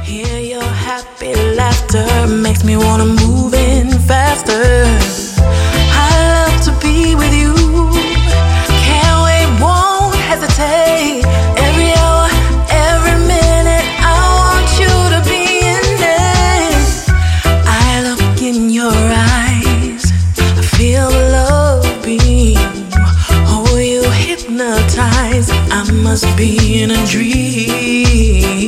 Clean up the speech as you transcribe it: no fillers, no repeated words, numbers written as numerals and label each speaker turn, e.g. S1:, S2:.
S1: Hear your happy laughter makes me wanna move in faster. I love to be with you. Can't wait, won't hesitate. Every hour, every minute, I want you to be in it. I look in your eyes, I feel the love beam. Oh, you hypnotize. I must be in a dream.